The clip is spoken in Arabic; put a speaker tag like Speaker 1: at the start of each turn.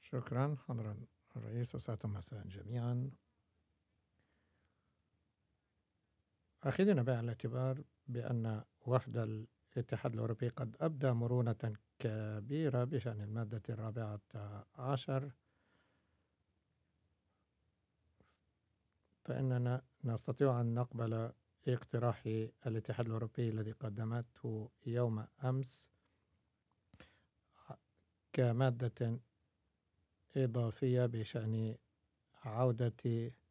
Speaker 1: شكرا حضرة الرئيس وسعادة مساء جميعا. أخذنا بعين الاعتبار بأن وفد الاتحاد الأوروبي قد أبدى مرونة كبيرة بشأن المادة 14، فإننا نستطيع أن نقبل اقتراح الاتحاد الأوروبي الذي قدمته يوم أمس كمادة إضافية بشأن عودة